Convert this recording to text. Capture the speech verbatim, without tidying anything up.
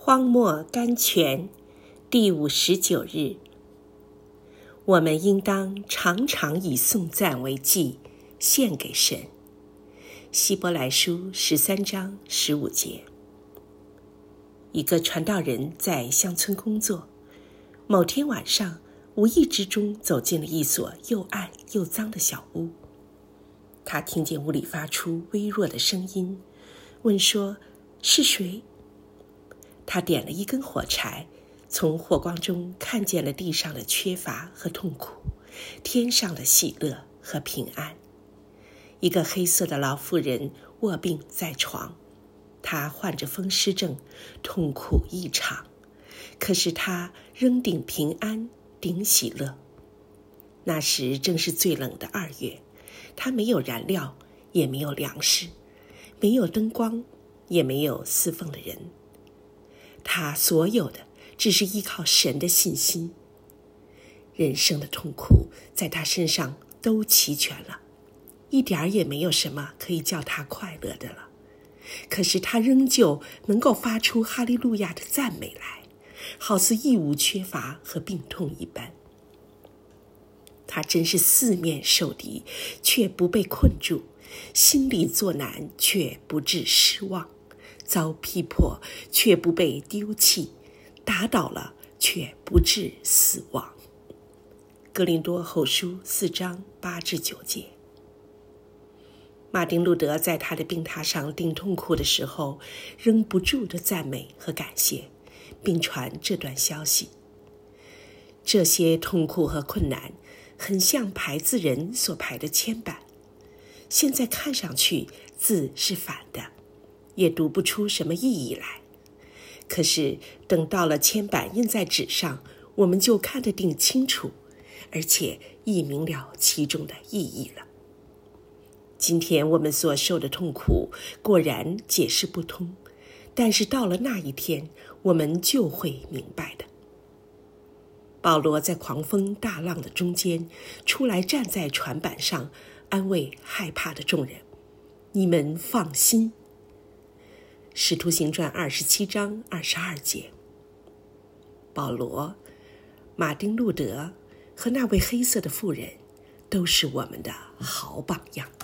荒漠甘泉第五十九日，我们应当常常以颂赞为祭，献给神。希伯来书十三章十五节。一个传道人在乡村工作，某天晚上无意之中走进了一所又暗又脏的小屋。他听见屋里发出微弱的声音，问说：是谁？他点了一根火柴，从火光中看见了地上的缺乏和痛苦，天上的喜乐和平安。一个黑色的老妇人卧病在床，她患着风湿症，痛苦异常，可是她仍顶平安，顶喜乐。那时正是最冷的二月，她没有燃料，也没有粮食，没有灯光，也没有侍奉的人。他所有的只是依靠神的信心。人生的痛苦在他身上都齐全了，一点儿也没有什么可以叫他快乐的了。可是他仍旧能够发出哈利路亚的赞美来，好似一无缺乏和病痛一般。他真是四面受敌，却不被困住；心里作难，却不致失望。遭逼迫却不被丢弃，打倒了却不致死亡。哥林多后书四章八至九节。马丁路德在他的病榻上顶痛苦的时候，仍不住地赞美和感谢，并传这段消息。这些痛苦和困难很像排字人所排的铅板，现在看上去字是反的，也读不出什么意义来。可是等到了铅板印在纸上，我们就看得定清楚，而且亦明了其中的意义了。今天我们所受的痛苦果然解释不通，但是到了那一天，我们就会明白的。保罗在狂风大浪的中间出来，站在船板上，安慰害怕的众人：你们放心。使徒行传二十七章二十二节。保罗、马丁路德和那位黑色的妇人都是我们的好榜样。